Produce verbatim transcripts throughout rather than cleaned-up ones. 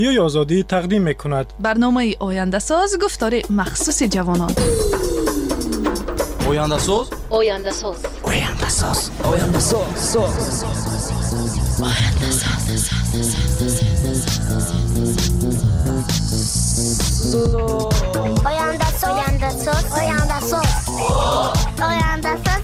رادیوی آزادی تقدیم می‌کند. برنامه آینده ساز گفتار مخصوص جوانان. آینده ساز آینده ساز آینده ساز آینده ساز آینده ساز آینده ساز آینده ساز آینده ساز آینده ساز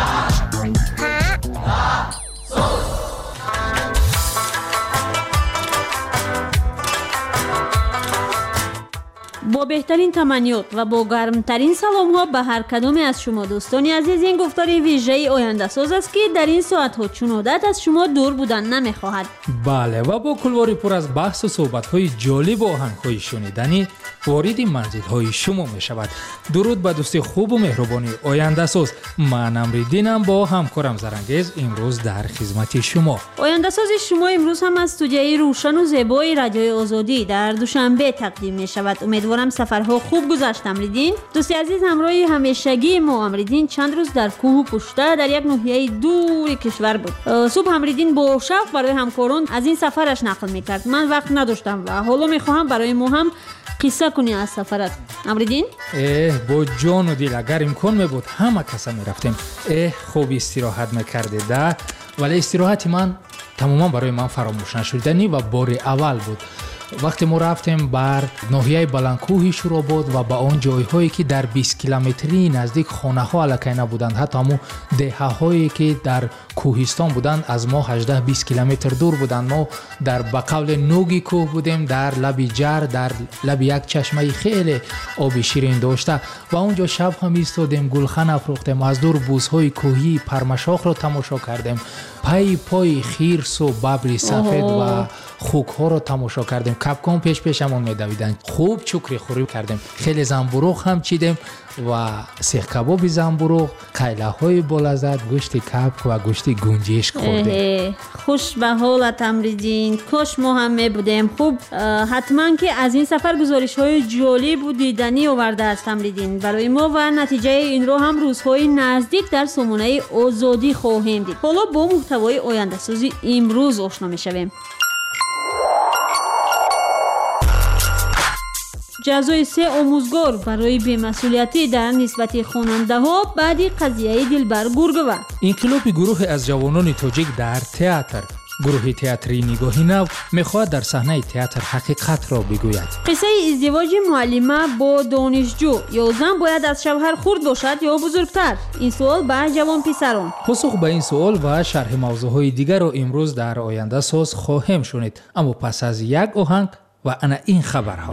با بهترین تمنیات و با گرمترین سلام ها به هر کدام از شما دوستانی عزیز، این گفتار ویژه آینده ساز است که در این ساعت ها چون عادت از شما دور بودن نمیخواهد. بله، و با کلواری پر از بحث و صحبت های جالب و آهنگ های شنیدنی وارد منزل های شما می شود. درود به دوستی خوب و مهربانی آینده ساز. من امریدینم با همکارم زرنگیز امروز در خدمت شما. آینده ساز شما امروز هم از استودیوی روشن و زیبای رادیوی آزادی در دوشنبه تقدیم می شود. امیدوارم سفرها خوب گذشت. امریدین دوستی عزیز، همراه همیشگی ما امریدین چند روز در کوه و پشته در یک ناحیه دور کشور بود. صبح امریدین با شوق برای همکاران از این سفرش نقل میکرد. من وقت نداشتم و حالا میخواهم برای ما هم قصه کنی از سفرت. امریدین اه با جان و دل اگر امکان می بود همه کسا می رفتیم. اه خوب استراحت میکرده ده، ولی استراحت من تماما برای من فراموش نشدنی و بار اول بود. وقتی ما رفتیم بر ناحیه بلندکوه شوراباد و با اون جایهایی که در بیست کیلومتری نزدیک خانه ها الکی نبودند، حتی همون دهه هایی که در کوهستان بودند از ما هجده بیست کیلومتر دور بودند. ما در بقول نوگی کوه بودیم، در لب جر، در لب یک چشمه خیلی آب شیرین داشته و اونجا شب هم ایستادیم، گلخن افروختیم، از دور بوزهای کوهی پرمشاخ را تماشا کردیم، پای پای خیرس و ببر سفید و خوک ها رو تماشا کردیم. کپکان پیش پیشمون میدویدن. خوب چکری خوری کردیم، خیلی زنبوروغ هم چیدیم و سیخ کباب زنبوروغ، قیله های بلذت، گوشت کپک و گوشت گنجشک خوردیم. خوش به حالت امریدین، کاش ما هم می بودیم. خوب حتما که از این سفر گزارش های جالب و دیدنی آورده است امریدین برای ما و نتیجه این رو هم روزهای نزدیک در سامانه آزادی خواهیم دید. حالا با محتوای آینده سازی امروز آشنا می شویم. جزای سه آموزگار برای بی‌مسئولیتی در نسبت خواننده ها بعد قضیه دلبر گورگوه. انقلاب گروه از جوانان تاجیک در تئاتر، گروه تئاتری نگاهی نو میخواهد در صحنه تئاتر حقیقت را بگوید. قصه ازدواج معلمه با دانشجو، یا زن باید از شوهر خرد باشد یا بزرگتر؟ این سوال به جوان پسران. پاسخ به این سوال و شرح موضوعهای دیگر را امروز در آینده ساز خواهیم شنید، اما پس از یک آهنگ و انا این خبرها.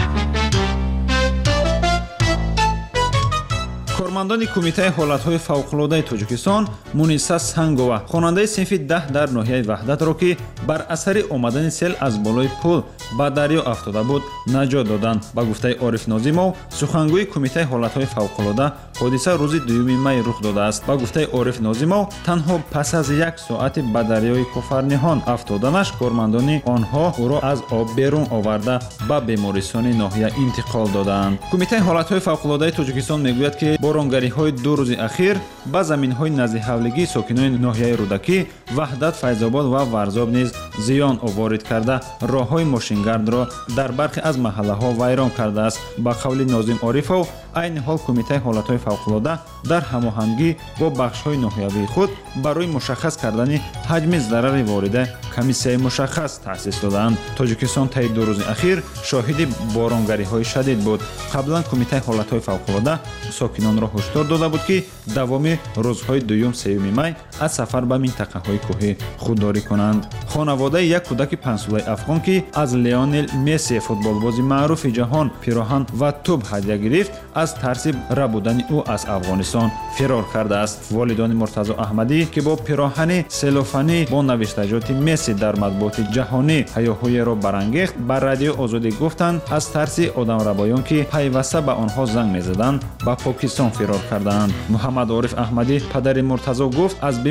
کارمندان کمیته حالت‌های فوق‌العاده تاجیکستان مونیسا سنگووا خواننده صنف ده در ناحیه وحدت را که بر اثر آمدن سیل از بالای پل به دریا افتاده بود نجات دادند. با گفته عارف ناظیمов سخنگوی کمیته حالت‌های فوق‌العاده حادثه روز دوم می رخ داده است. با گفته عارف ناظیمov تنها پس از یک ساعت به دریای کوفرنیهان افتادنش کارمندان آنها او را از آب بیرون آورده به بیمارستان ناحیه انتقال دادند. کمیته حالت‌های فوق‌العاده تاجیکستان میگوید که بارانگری‌های دو روز اخیر به زمین‌های نزد حولگی ساکنان ناحیه رودکی، وحدت، فیض‌آباد و ورزاب نیز زیان وارد کرده راه‌های ماشینگرد را در برخی از محله‌ها ویران کرده است. با قول ناظم عارفov عین حال کمیته حالت‌های فوق‌العاده در هماهنگی با بخش‌های ناحیوی خود برای مشخص کردن حجم ضرر وارده کمیسیه مشخص تأسیس دادند. تاجیکستان طی دو روز اخیر شاهد بارانگری‌های شدید بود. قبلا کمیته حالت‌های فوق‌العاده ساکنان را هشدار داده بود که دوام روزهای دوم سوم می از سفر به منطقه‌های کوهی خودداری کنند. خانواده یک کودک پنج ساله افغان که از لیونل مسی فوتبالباز معروف جهان پیراهن و توپ هدیه گرفت از ترس ربودن او از افغانستان فرار کرده است. والدان مرتضی احمدی که با پیراهن سلوفانی با نوشتجات مسی در مطبوعات جهانی هیاهوی را برانگیخت بر رادیو آزادی گفتند از ترس آدمربایان که پیوسته به آنها زنگ می‌زدند به پاکستان فرار کردند. محمد عارف احمدی پدر مرتضی گفت از بیم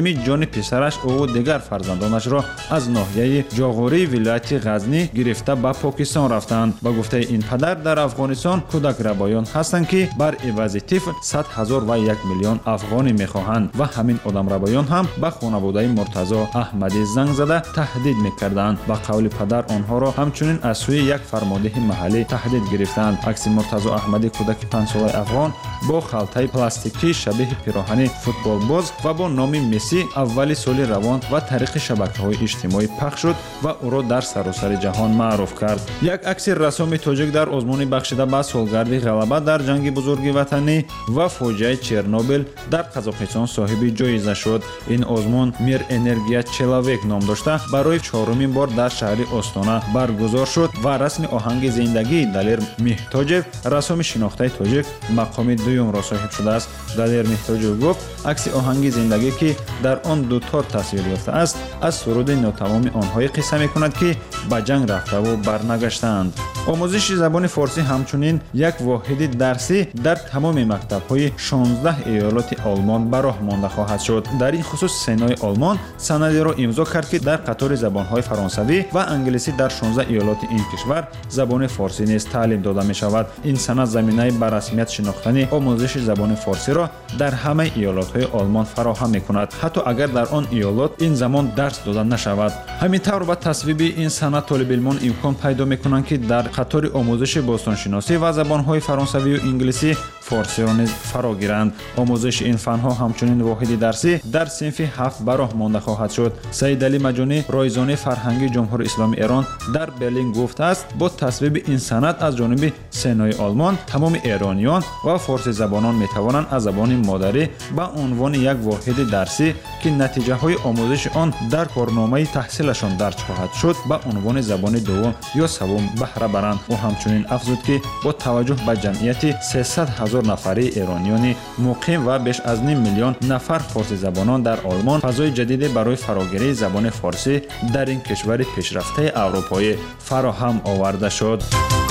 تسلیمی جان پسرش او و دیگر فرزندانش را از ناحیه جاغوری ولایت غزنی گرفته به پاکستان رفتند. با گفته این پدر در افغانستان کودک ربایان هستند که بر عوض طفل صد هزار و یک میلیون افغانی میخواهند و همین آدم ربایان هم به خانواده مرتضی احمدی زنگ زده تهدید میکردند. با قول پدر آنها را همچنین از سوی یک فرمانده محلی تهدید گرفتند. عکس مرتضی احمدی کودک پنج ساله افغان با خلطه پلاستیکی شبیه پیراهن فوتبال باز و با نام مسی اولی سال روان و طریق شبکه‌های اجتماعی پخش شد و او را در سراسر جهان معروف کرد. یک عکس رسام تاجیک در آزمون بخشیده به سالگرد غلبه در جنگ بزرگ وطنی و فاجعه چرنوبیل در قزاقستان صاحب جایزه شد. این آزمون میر انرژیا چلاویک نام داشته برای چهارمین بار در شهر آستانه برگزار شد و رسم آهنگ زندگی دلیر مهتاجев رسام شناخته تاجیک مقام دوم را صاحب شده است. دلیر مهتاجев گفت عکس آهنگ زندگی که در آن دو تار تصویر یافته است از سرود ناتمام آنهای قصه میکند که به جنگ رفته و برنگشتند. آموزش زبان فارسی همچنین یک واحد درسی در تمام مکتب‌های شانزده ایالات آلمان به راه مانده خواهد شد. در این خصوص سنای آلمان سندی را امضا کرد که در قطار زبان‌های فرانسوی و انگلیسی در شانزده ایالات این کشور زبان فارسی نیز تعلیم داده می شود. این سند زمینه به رسمیت شناختن آموزش زبان فارسی را در همه ایالات‌های آلمان فراهم می‌کند، حتی اگر در آن ایالات این زمان درس داده نشود. همینطور با تصویب این سند طالب علمان امکان پیدا می‌کنند که در قطار آموزش باستانشناسی و زبان‌های فرانسوی و انگلیسی فارسی را نیز فرا گیرند. آموزش این فن‌ها همچنین واحد درسی در صنف هفت به راه مانده خواهد شد. سید علی مجانی رایزنی فرهنگی جمهوری اسلامی ایران در برلین گفته است با تصویب این سند از جانب سنای آلمان تمام ایرانیان و فارسی زبانان می‌توانند از زبان مادری به عنوان یک واحد درسی که نتیجه های آموزش آن در کارنامه تحصیلشان درج خواهد شد به عنوان زبان دوم یا سوم بهره برند. و همچنین افزود که با توجه به جمعیت سیصد هزار نفری ایرانیان مقیم و بیش از نیم میلیون نفر فارسی زبانان در آلمان فضای جدید برای فراگیری زبان فارسی در این کشور پیشرفته اروپایی فراهم آورده شد.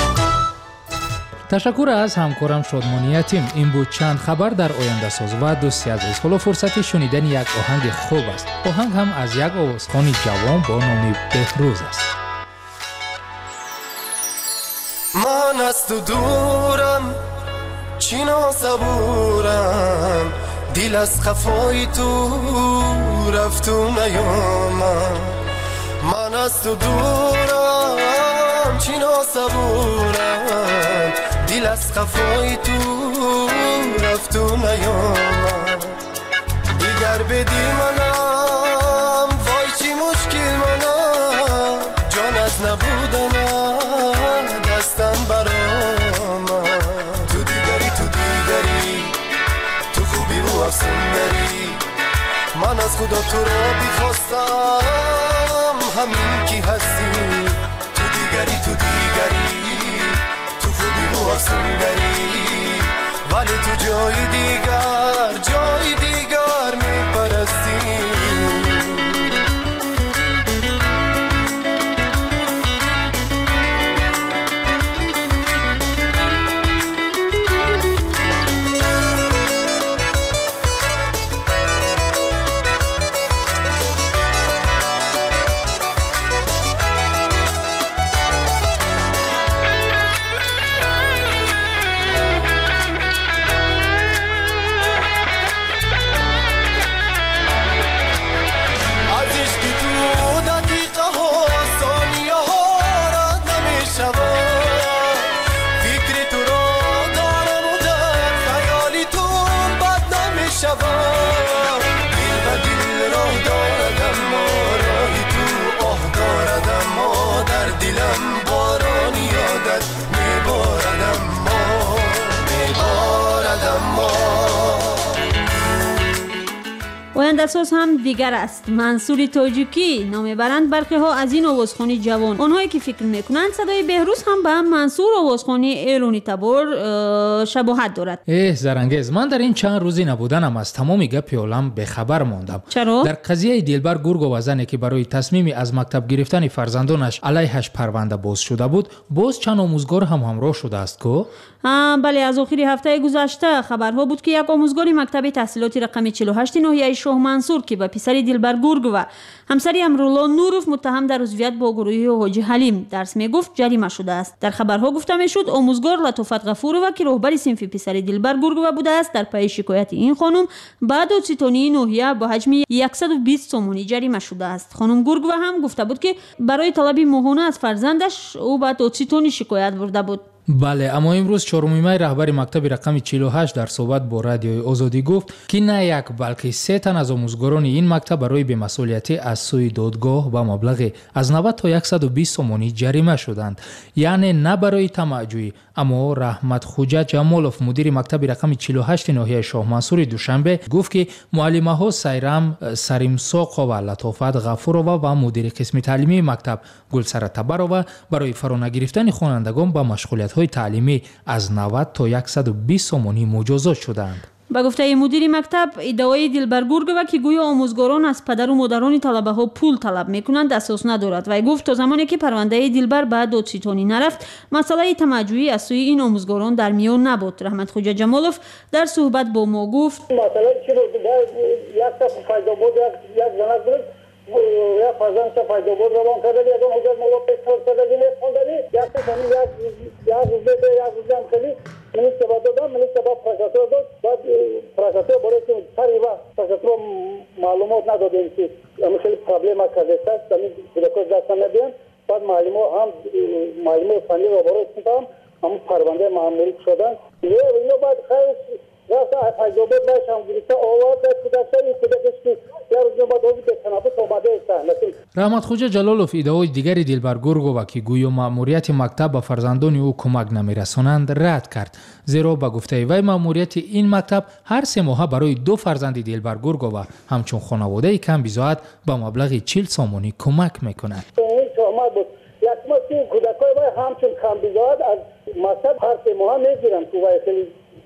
تشکر از همکارم شادمانی یتیم. این بود چند خبر در آینده ساز و دوستی عزیز. حالا فرصت شنیدن یک آهنگ خوب است. آهنگ هم از یک آوازخوان جوان با نام بهروز است. من از تو دورم چینا صبورم دل از خفای تو رفت و نیامم. من از تو دورم چینا صبورم دل از خفای تو رفت و نیامم. دیگر بدی منم وای چی مشکل منم جان از نبودنم دستم برام. تو دیگری تو دیگری تو خوبی و افسوندری من از خدا تو را بیخواستم همین کی هستی. تو دیگری تو دیگری تو خوبی و افسوندری ولی تو جای دیگر جای دیگر میپرستی. آینده‌ساز هم دیگر است. منصور تاجیکی نام برند برخی ها از این آوازخوانی جوان. آنهایی که فکر میکنند صدای بهروز هم به منصور آوازخوانی ایرانی تبار شباهت دارد. اه زرنگیز، من در این چند روزی نبودنم از تمام گپ عالم به خبر ماندم. چرا؟ در قضیه دلبر گرگ و زنی که برای تصمیم از مکتب گرفتن فرزندانش علیهش پرونده باز شده بود، باز چند آموزگار هم همراه شده است کو؟ بله، از آخر هفته گذشته خبرها بود که یک آموزگار مکتب تحصیلات رقم چهل و هشت ناحیه شاه منصور که به پسر دلبر گورگووا همسر امرالله نورов متهم در عضویت با گروه حاجی حلیم درس میگفت جریمه شده است. در خبرها گفته میشد آموزگار لطافت غفورова که رهبر صنف پسر دلبر گورگووا بوده است در پی شکایت این خانم بعد دادستانی ناحیه با حجم صد و بیست سومانی جریمه شده است. خانم گورگووا هم گفته بود که برای طلب ماهانه از فرزندش او به دادستانی شکایت برده بود. بله، اما امروز چهارمین می رهبر مکتب رقم چهل و هشت در صحبت با رادیوی آزادی گفت که نه یک بلکه سه تن از آموزگاران این مکتب برای بی‌مسئولیتی از سوی دادگاه با مبلغ از نود تا صد و بیست سومانی جریمه شدند. یعنی نه برای طمع‌جویی. اما رحمت خوجه جمالوف مدیر مکتب رقم چهل و هشت ناحیه شاه منصور دوشنبه گفت که معلمه ها سیرام سریمساقا و لطافت غفورова و مدیر قسم تعلیمی مکتب گلسره تبرova برای فرا نگرفتن خوانندگان با مشغولیت های تعلیمی از نود تا صد و بیست سومانی مجازات شدند. با گفته مدیر مکتب ادعای دلبر گورگووا که گویا آموزگاران از پدر و مادران طلبه ها پول طلب میکنند اساس ندارد و گفت تا زمانی که پرونده دلبر به دادستانی نرفت مسئله طمع‌جویی از سوی این آموزگاران در میان نبود. رحمت خوجه جمالوف در صحبت با ما گفت مسئله چی بود؟ یک تا فایده بود، یک زنک بود، یک فرزند تا فایده بود روان کرده، یک اون حجت مولا پیشتر کرده میخوندنی، یک تا کنی یک روزه به یک روزه هم خیلی منی سبا دادم، منی سبا پرکاتور داد، بعد پرکاتور برای که سری و پرکاتور معلومات ندادیم که همه خیلی پرابلم کرده است، همه کودکان دست نمیدن، بعد معلمو هم معلمو فنی رو برای کنم، هم پرونده معمولی شدن، یه اینو بعد خیلی راستا فایده بود باش هم گریسته آورد کودکان این کودکش که یه روز بعد اومد به تنفس اومده است. رحمت خوجه جلالوف ادعای دیگری دلبر گورگووا که گویا مأموریت مکتب به فرزندان او کمک نمیرسانند رد کرد، زیرا به گفته وی مأموریت این مکتب هر سه ماه برای دو فرزند دلبر گورگووا همچون خانواده کم بیزاعت با مبلغ چهل سومانی کمک میکند. این شما بود یک ماه که کودکان وی همچون کم بیزاعت از مکتب هر سه ماه میگیرن تو وی خیلی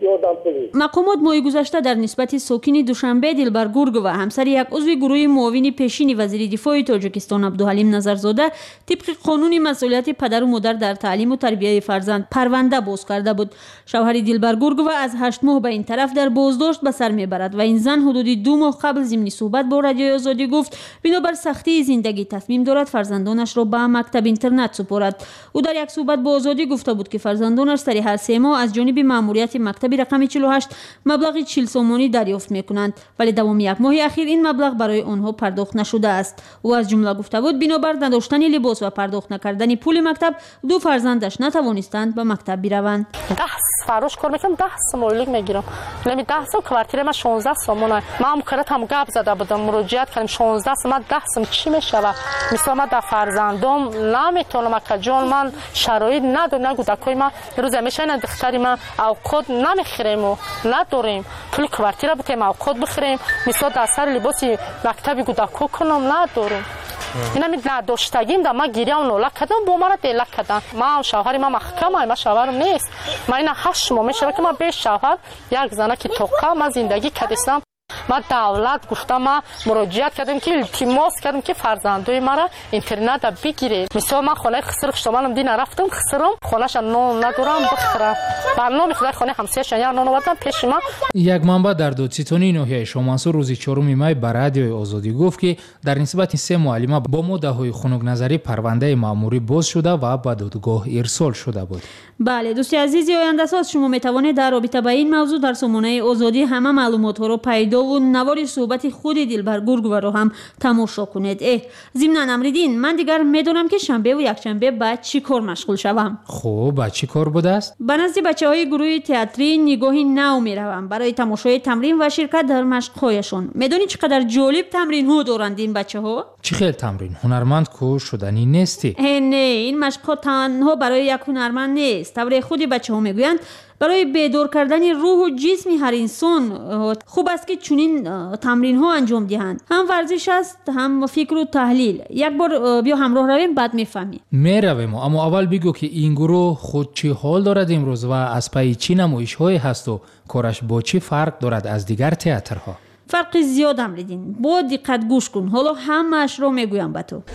مقامات ماه گذشته در نسبت ساکن دوشنبه دلبر گورگووا همسر یک عضو گروه معاون پیشین وزیر دفاع تاجیکستان عبدالحلیم نظرزاده طبق قانون مسئولیت پدر و مادر در تعلیم و تربیت فرزند پرونده باز کرده بود. شوهر دلبر گورگووا از هشت ماه به این طرف در بازداشت به سر میبرد و این زن حدود دو ماه قبل ضمن صحبت با رادیوی آزادی گفت بنابر سختی زندگی تصمیم دارد فرزندانش را به مکتب اینترنت سپارد. او در یک صحبت با آزادی گفته بود که فرزندانش سری هر سه ماه از جانب مأموریت مکتب رقم چهل و هشت مبلغ چهل سومانی دریافت میکنند، ولی دوام یک ماه اخیر این مبلغ برای آنها پرداخت نشده است. او از جمله گفته بود بنابر نداشتن لباس و پرداخت نکردن پول مکتب دو فرزندش نتوانستند به مکتب بروند. ده فروش کار میکنم، ده سمولیک میگیرم، نمی ده سو کوارتیر ما شانزده سومونه. ما هم کرد هم گپ زده بودم مراجعت کردم شانزده سوم ده سوم چی میشوه؟ مثلا ما ده فرزندم نمیتونم که جون من شرایط ندارم، نگودکای ما روز میشه نه دختری ما اوقات نمیخریم و نداریم پول کوارتیر بتیم اوقات بخریم، مثلا در سر لباس مکتبی گودکو کنم ندارم. اینا می نداشتگیم در ما گیریم نولا کردم با ما را دیلک کردن. ما شوهر ما محکمه، ما شوهرم نیست. ما اینا هشت ماه میشه که ما به شوهر یک زنه که توقع ما زندگی کردیم. ما دولت گفتم ما مراجعت کردیم که التماس کردیم که فرزندای مرا اینترنت بگیرید. مثلا من خانه خسر خشتمانم دی نرفتم خسرم خانه‌ش نون ندارم بخرم. برنامه خدای خانه همسایه‌شان یا نون آوردن پیش ما. یک منبع در دادستانی ناحیه شاه منصور روز چهارم می به رادیوی آزادی گفت که در نسبت سه معلمه با مدعای خنک نظری پرونده مأموری باز شده و به دادگاه ارسال شده بود. بله دوستی عزیزی آینده ساز شما میتوانید در رابطه با این موضوع در سامانه آزادی همه معلومات ها رو پیدا و نوار صحبت خود دلبر گورگووا رو هم تماشا کنید. اه ضمن امریدین من دیگر میدونم که شنبه و یکشنبه بعد چی کار مشغول شوم. خب بعد چی کار بوده است؟ به نزد بچهای گروه تئاتری نگاهی نو میروم برای تماشای تمرین و شرکت در مشق‌هایشان. میدونی چقدر جالب تمرین ها دارند این بچه‌ها؟ چی خیلی تمرین هنرمند کو شدنی نیستی؟ نه این مشق‌ها تنها برای یک هنرمند نیست. طور خود بچه‌ها میگویند برای بیدار کردن روح و جسم هر انسان خوب است که چنین تمرین ها انجام دهند. هم ورزش است هم فکر و تحلیل. یک بار بیا همراه رویم بعد میفهمی. میرویم اما اول بگو که این گروه خود چی حال دارد امروز و از پای چی نمایش های هست و کارش با چی فرق دارد از دیگر تئاترها؟ فرق زیاد امریدین. با دقت گوش کن. حالا همه‌اش رو میگویم به تو.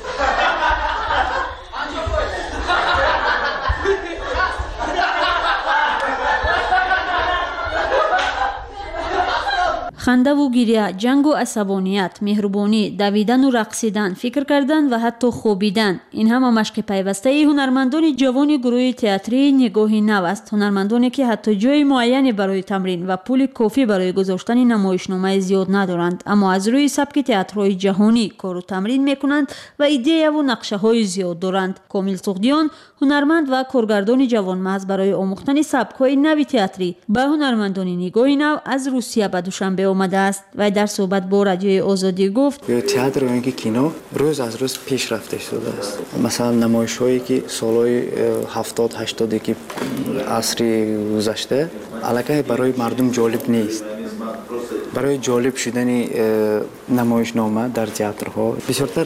خنده و گریه، جنگ و عصبانیت، مهربانی، دویدن و رقصیدن، فکر کردن و حتی خوابیدن، این همه مشق پیوسته هنرمندان جوان گروه تئاتری نگاهی نو است. هنرمندانی که حتی جای معینی برای تمرین و پول کافی برای گذاشتن نمایشنامه زیاد ندارند، اما از روی سبک تئاترهای جهانی کار و تمرین میکنند و ایده و نقشه های زیاد دارند. کامل سغدیان هنرمند و کارگردان جوانمرد برای آموختن سبک‌های نوی تئاتری به هنرمندان نگاهی نو از روسیه به دوشنبه آمده است و در صحبت با رادیوی آزادی گفت تئاتر و اینکه کینو روز از روز پیشرفته شده است. مثلا نمایش‌هایی که سالهای هفتاد هشتاد که عصری گذشته الکی برای مردم جالب نیست. برای جالب شدن نمایشنامه در تئاترها بسیارتر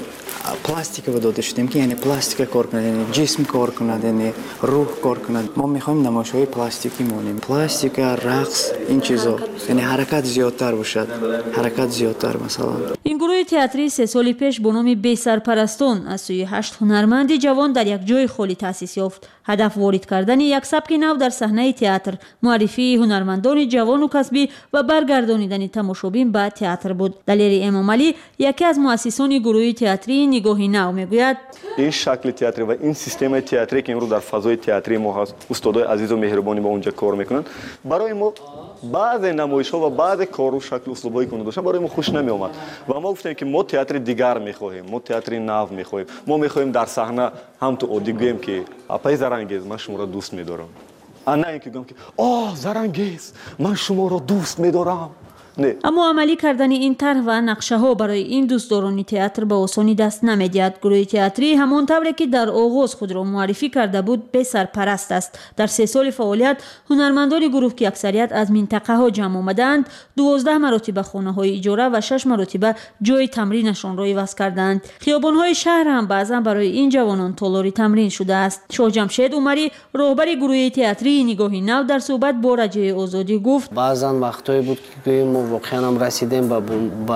پلاستیک رو داده شدیم که یعنی پلاستیک کار کنه، یعنی جسم کار کنه، یعنی روح کار کنه. ما میخوایم نمایش‌های پلاستیکی مونیم، پلاستیک، رقص، این چیزا، یعنی حرکت زیادتر باشد، حرکت زیادتر. مثلا این گروه تئاتری سه سال پیش با نام بی سرپرستان از سوی هشت هنرمند جوان در یک جای خالی تأسیس یافت. هدف وارد کردن یک سبک نو در صحنه تئاتر، معرفی هنرمندان جوان و کسبی و برگردانیدن تماشابین به تئاتر بود. دلیری امام علی یکی از مؤسسان گروه تئاتری نگاهی نو میگوید این شکل تئاتری و این سیستم تئاتری که امروز در فضای تئاتری ما هست، استادای عزیز و مهربانی با اونجا کار میکنن، برای ما بعض نمایش‌ها و بعض کار و شکل اسلوبایی که داشتن برای ما خوش نمی اومد و ما گفتیم که ما تئاتر دیگر میخواهیم، ما تئاتر نو میخواهیم، ما میخواهیم در صحنه هم تو عادی گویم که اپای زرنگیز من شما را دوست میدارم، نه اینکه گفتم که آه زرنگیز من شما را دوست میدارم. نه. اما عملی کردن این طرح و نقشه ها برای این دوستداران تئاتر به آسانی دست نمیدهد. گروه تئاتری همان طوری که در آغاز خود را معرفی کرده بود به سرپرست است. در سه سال فعالیت هنرمندان گروه که اکثریت از منطقه ها جمع آمدند، دوازده مراتب خانه های اجاره و شش مراتب جای تمرینشان را عوض کردند. خیابان های شهر هم بعضا برای این جوانان تالاری تمرین شده است. شاه جمشید عمری رهبر گروه تئاتری نگاهی نو در صحبت با رادیوی آزادی گفت بعضا وقتایی بود که ما واقعا هم رسیدیم به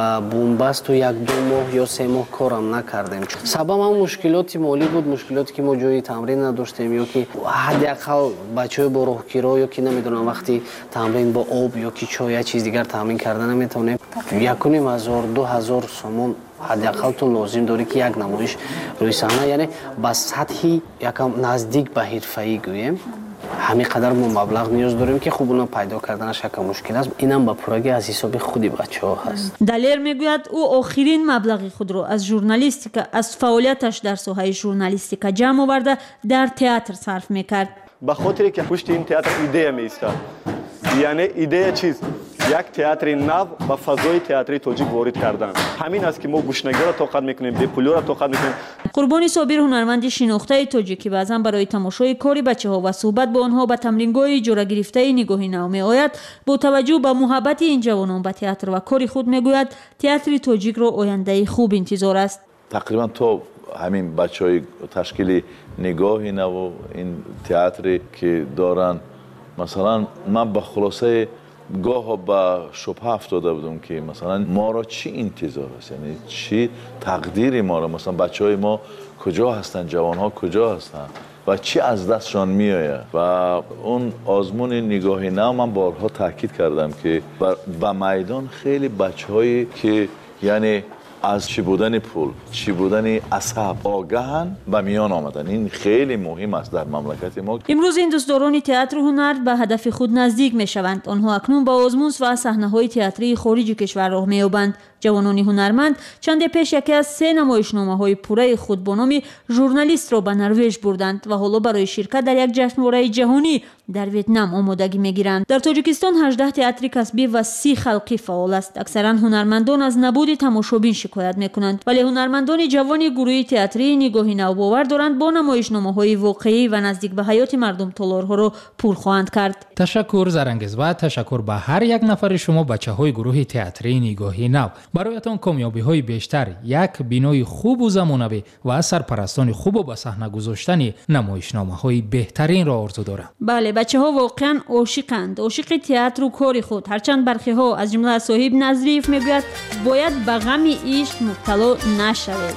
بنبست و یک دو ماه یا سه ماه کارم نکردیم. سبب هم مشکلات مالی بود، مشکلاتی که ما جای تمرین نداشتیم یا که حداقل بچه‌های با راهگیرا یا که نمیدونم وقتی تمرین با آب یا که چای یا چیز دیگر تمرین کردن نمیتونیم. یک و نیم هزار دو هزار سومون حداقل تو لازم داری که یک نمایش روی صحنه، یعنی با سطحی یکم نزدیک به حرفه‌ای گوییم همین قدر ما مبلغ نیاز داریم که خوب اونو پیدا کردنش یک مشکل است. اینم با پروژه از حساب خودی بچه‌ها هست. دلیر میگوید او آخرین مبلغ خود را از ژورنالیستیک از فعالیتش در ساحه ژورنالیستیک جمع آورده در تئاتر صرف میکرد. به خاطر که پشت این تئاتر ایده میایستاد، یعنی ایده چیز یک تئاتر نو با فضای تئاتری تاجیک وارد کردن. همین است که ما گوشنگی را طاقت میکنیم، بپولی را طاقت میکنیم. قربانی صابر هنرمند شناخته تاجیکی بعضا برای تماشای کاری بچه‌ها و صحبت با آنها به تمرینگاه اجاره گرفته نگاهی نو میآید. با توجه به محبت این جوانان به تئاتر و کاری خود میگوید تئاتر تاجیک را آینده خوب انتظار است. تقریبا تو همین بچهای تشکیل نگاهی نو این تئاتری که دارن، مثلا من به خلاصه گاه با شبهه افتاده بودم که مثلا ما را چی انتظار است، یعنی چی تقدیر ما را، مثلا بچه های ما کجا هستن، جوان ها کجا هستن و چی از دستشان می آید. و اون آزمون نگاهی نو من بارها تاکید کردم که به میدان خیلی بچه هایی که یعنی از چی بودن پول، چی بودن عصب آگاهن به میان آمدن. این خیلی مهم است در مملکت ما. امروز این دوستداران تئاتر و هنر به هدف خود نزدیک می شوند. آنها اکنون با آزمون و صحنه‌های تئاتری خارج کشور راه می‌یابند. جوانان هنرمند چند پیش یکی از سه نمایشنامه‌های پوره خود با نام ژورنالیست را به نروژ بردند و حالا برای شرکت در یک جشنواره جهانی در ویتنام آمادگی می‌گیرند. در تاجیکستان هجده تئاتر کسبی و سی خلقی فعال است. اکثرا هنرمندان از نبود تماشابین شکایت می‌کنند، ولی هنرمندان جوان گروه تئاتری نگاهی نو باور دارند با نمایشنامه‌های واقعی و نزدیک به حیات مردم تالارها را پر خواهند کرد. تشکر زرنگز و تشکر به هر یک نفر شما بچه‌های گروه تئاتری نگاهی نو. برایتان کامیابی‌های بیشتر، یک بینای خوب و زمانه‌ای و سرپرستان خوب و به صحنه گذاشتن نمایشنامه‌های بهترین را آرزو دارم. بله، بچه‌ها واقعاً عاشقند، عاشق تئاتر و کار خود. هرچند برخی‌ها از جمله صاحب نظریف میگوید باید به غم عشق مبتلا نشوید.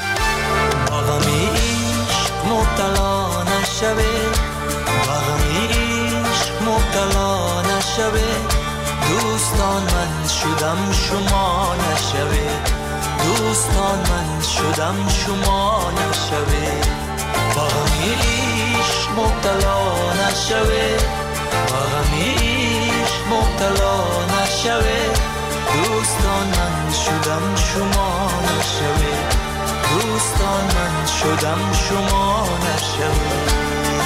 با غم عشق مبتلا نشوید، با غم عشق مبتلا نشوید. دوستان دوستان من شدم شما نشوید دوستان من شدم شما نشوید با غمی عشق مبتلا نشوید با غمی عشق مبتلا نشوید دوستان من شدم شما نشوید دوستان من شدم شما نشوید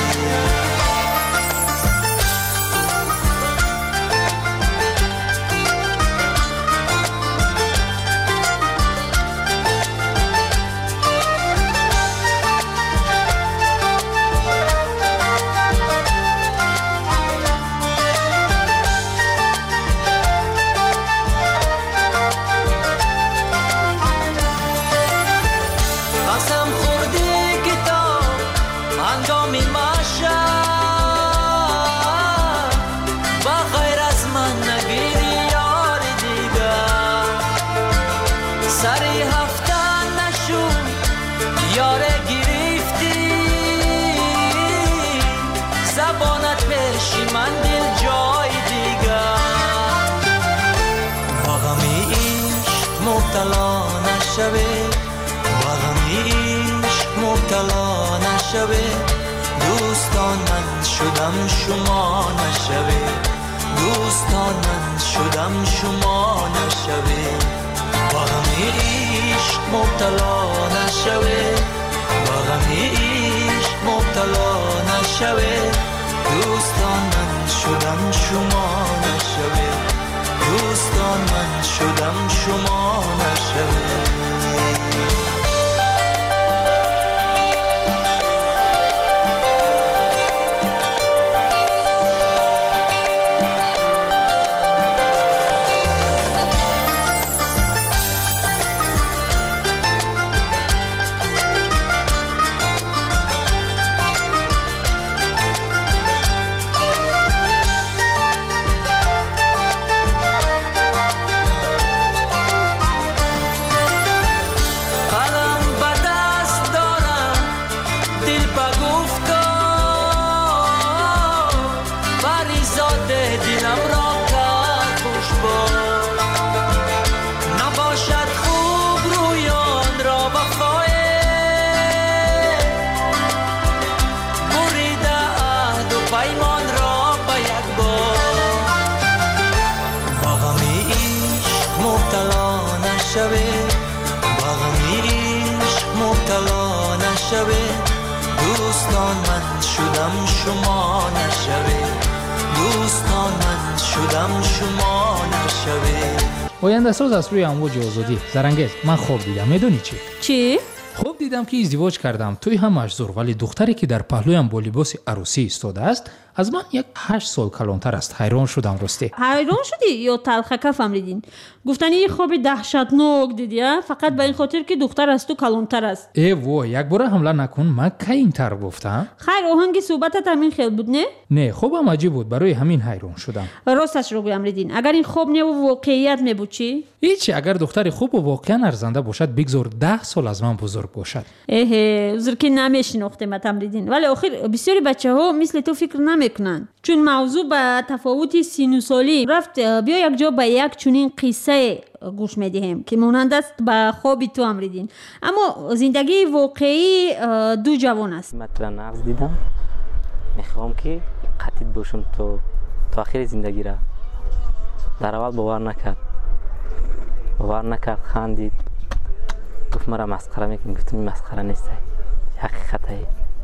مبتلا نشوید با غمی عشق مبتلا نشوید دوستان من شدم شما نشوید دوستان من شدم شما نشوید با غمی عشق مبتلا نشوید با غمی عشق مبتلا نشوید دوستان من شدم شما نشوید دوستان من شدم شما نشوید دوستان من شدم شما نشوید دوستان من شدم شما نشوید آینده ساز از روی امواج آزادی. زرنگز من خواب دیدم. میدونی چی؟ چی؟ خواب دیدم که ازدواج کردم توی همش زور، ولی دختری که در پهلویم با لباس عروسی ایستاده است از من یک هشت سال کلانتر است. حیران شدم. راستی حیران شدی یا تلخکه فهمیدین؟ گفتنی یه خواب دهشتناک دیدی فقط به این خاطر که دختر از تو کلانتر است. ای وای یک بار حمله نکن. من کی اینطور گفتم؟ خیر آهنگ صحبتت همین خیلی بود نه؟ نه خوابم عجیب بود، برای همین حیران شدم. راستش رو بگم ریدین اگر این خواب نه و واقعیت می بود چی؟ هیچی. اگر دختر خوب و واقعا ارزنده باشد بگذار ده سال از من بزرگ باشد. اه زر که نمیشناختم تمریدین، ولی آخر بسیاری بچه‌ها مثل تو فکر نمیکنن چون موضوع به تفاوت سن و سالی رفت. بیا یک جا به یک چنین قصه گوش میدیم که مانند است به خواب تو امریدین، اما زندگی واقعی دو جوان است. مثلا نقص دیدم میخوام که قطعیت باشم تو تا آخر زندگی را. در اول باور نکرد باور نکرد خندید گفت مرا مسخره میکنی. گفتم مسخره نیست حقیقته.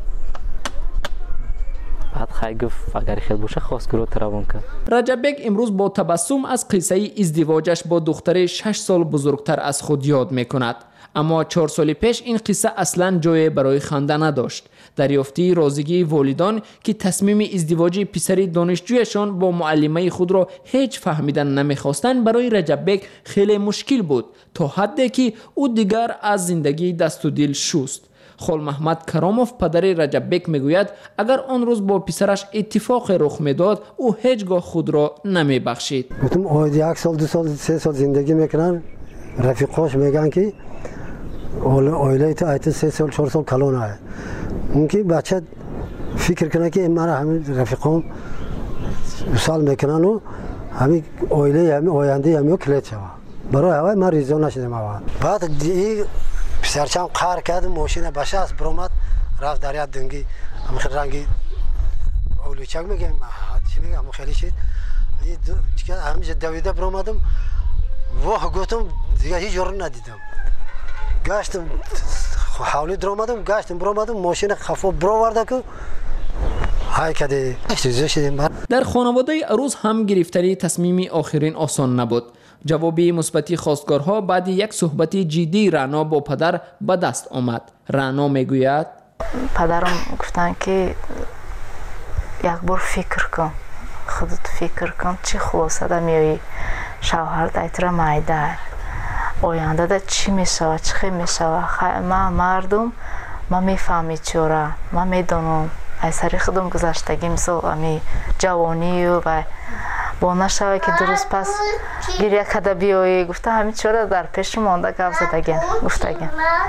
بعد خیلی گفت اگر خیلی باشه خواستگارو تراون کرد. رجب بیگ امروز با تبسم از قصه ازدواجش با دختر شش سال بزرگتر از خود یاد میکند. اما چهار سال پیش این قصه اصلا جای برای خنده نداشت. دریافتی رازیگی والدان که تصمیم ازدواج پسر دانشجویشان با معلمه خود را هیچ فهمیدن نمیخواستند برای رجب بیگ خیلی مشکل بود، تا حدی که او دیگر از زندگی دست و دل شست. خال محمد کراموف پدر رجب بیگ میگوید اگر آن روز با پسرش اتفاق رخ میداد او هیچگاه خود را نمیبخشید. گفتم آید یک سال دو سال سه سال زندگی میکنن، رفیقاش میگن که آیله تو ایت سه سال چهار سال کلانه. اون که بچه فکر کنه که مرا همین رفیقام سال میکنن و همین اویله همین آینده همین کلیت شود برای هوای من ریزو نشدم اول بعد دی پسرچم قهر کرد ماشین باشه از برامد رفت دریا دنگی هم رنگی اولوچک میگم چی میگم خیلی شد دیگه همیشه دویده برامدم واه گفتم دیگه هیچ جور ندیدم گشتم حالی درآمدم گشتم برآمدم ماشین خفا برآورده که های کده چیزی شدیم. در خانواده عروس هم گرفتن تصمیم آخرین آسان نبود. جوابی مثبتی خواستگارها بعد یک صحبت جدی رعنا با پدر به دست آمد. رعنا میگوید پدرم گفتن که یک بار فکر کن، خودت فکر کن چی خلاصه ده میایی شوهر دایتر مایده آینده ده چی میشوه چی خیلی میشوه. ما مردم ما میفهمی چورا ما میدونم از سری خودم گذشتگی مثل امی جوانی و با نشوه که درست پس گریه کده بیایی گفته همین چورا در پیش مانده گفت زدگین گفتگین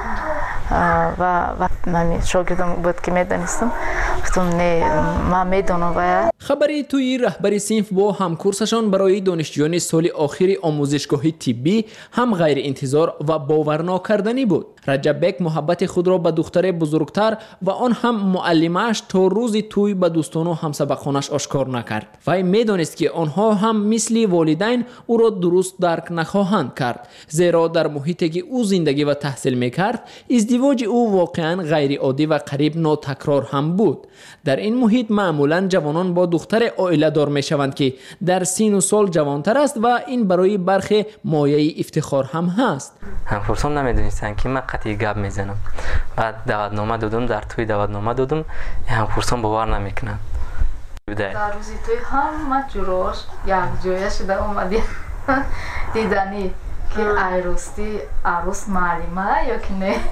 و من شاگردم بود که میدونستم گفتم نه ما میدونم. و خبری توی رهبری صنف با همکورسشان برای دانشجویان سال آخر آموزشگاه طبی هم غیر انتظار و باورناکردنی بود. رجب بک محبت خود را به دختر بزرگتر و آن هم معلمش تا روز توی به دوستان و همسبقانش آشکار نکرد. وی میدانست که آنها هم مثل والدین او را درست درک نخواهند کرد، زیرا در محیطی که او زندگی و تحصیل میکرد ازدواج او واقعا غیر عادی و قریب ناتکرار هم بود. در این محیط معمولا جوانان با دختر عائله دار میشوند که در سن و سال جوانتر است و این برای برخی مایه افتخار هم هست. همکورسان نمیدونستن که من قطعی گپ میزنم. بعد دعوتنامه دادم، در توی دعوتنامه دادم، همکورسان باور نمیکنن. در روزی توی همه جوراش یک جویه شده اومدی دیدنی که عروستی عروس معلمه یا که نه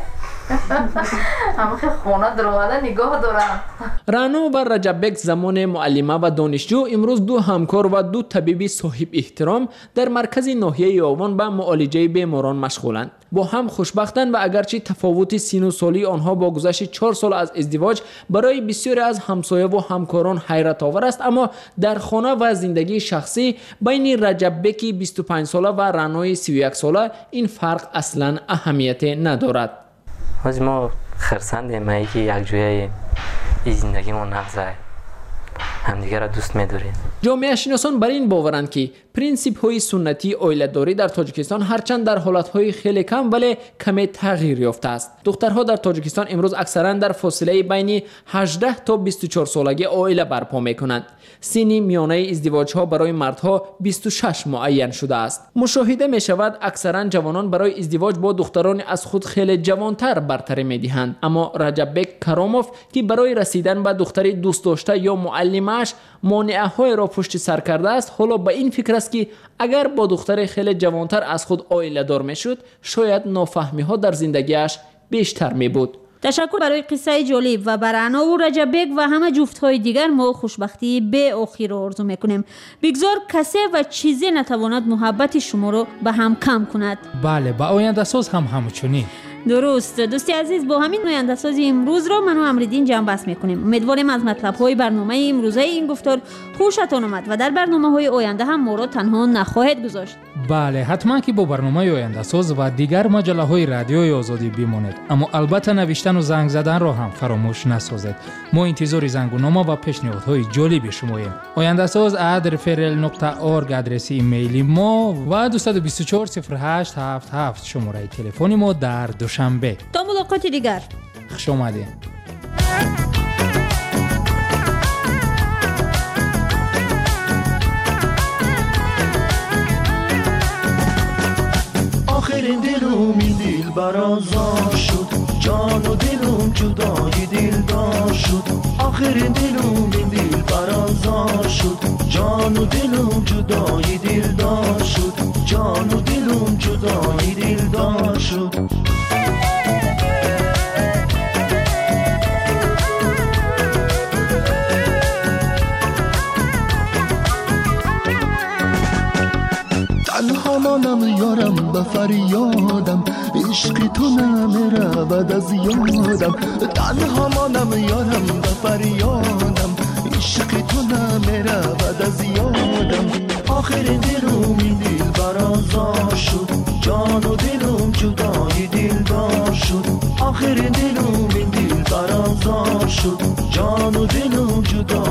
همه خیلی خونه در اومده نگاه دارن. رعنا و رجب بک زمان معلمه و دانشجو امروز دو همکار و دو طبیب صاحب احترام در مرکز ناحیه یاوان به معالجه بیماران مشغولند. با هم خوشبختند و اگرچه تفاوت سن و سالی آنها با گذشت چهار سال از ازدواج برای بسیاری از همسایه و همکاران حیرت آور است، اما در خانه و زندگی شخصی بین رجب بک بیست و پنج ساله و رعنای سی و یک ساله این فرق اصلا اهمیت ندارد. از ما خرسندیم ما که یک جویه این زندگی ما نغزه همدیگه را دوست می‌داریم. جامعه شناسان بر این باورند که پرینسیپ های سنتی عائله‌داری در تاجیکستان هرچند در حالت‌های خیلی کم ولی کمی تغییر یافته است. دخترها در تاجیکستان امروز اکثرا در فاصله بین هجده تا بیست و چهار سالگی عائله برپا می‌کنند. سن میانه ازدواج‌ها برای مردها بیست و شش معین شده است. مشاهده می‌شود اکثرا جوانان برای ازدواج با دختران از خود خیلی جوانتر برتری می‌دهند، اما رجب بک کراموف که برای رسیدن به دختری دوست داشته یا معلمش مانعه‌های را پشت سر کرده است، حالا به این فکر است که اگر با دختر خیلی جوانتر از خود عائله دار میشد شاید نافهمی‌ها در زندگیش بیشتر می بود. تشکر برای قصه جالب و بر رعنا و رجب بک و همه جفت‌های دیگر ما خوشبختی به آخر را آرزو میکنیم. بگذار کسی و چیزی نتواند محبت شما را به هم کم کند. بله، با آینده ساز هم همچنین. درست. دوستی عزیز، با همین آینده سازی امروز را من و امردین جمع بس میکنیم. امیدواریم از مطلب های برنامه امروزه این گفتار خوشتان آمد و در برنامه های آینده هم ما را تنها نخواهید گذاشت. بله، حتما که با برنامه آینده ساز و دیگر مجله های رادیوی آزادی بمانید، اما البته نوشتن و زنگ زدن را هم فراموش نسازید. ما انتظار زنگنامه و پیشنهادهای جالب شماییم. آینده ساز ات رفرل نقطه اورگ آدرس ایمیل ما و دو دو چهار صفر هشت هفت هفت شماره تلفن ما در دوشنبه. تا ملاقات دیگر. خوش آمدید. آخرین دلوم این دل برازار شد، جان و دلوم جدای دلدار شد. آخرین دلوم این دل برازار شد، جان و دلوم جدای دلدار شد. جان و دلوم جدای دلدار شد. تنها مانم یارم به فریادم، عشق تو نمیرود از یادم. تنها مانم یارم به فریادم، عشق تو نمیرود از یادم. آخر دلم این دل برازار شد جان و دلم جدای دلدار شد آخر دلم این دل برازار شد جان و دلم جدای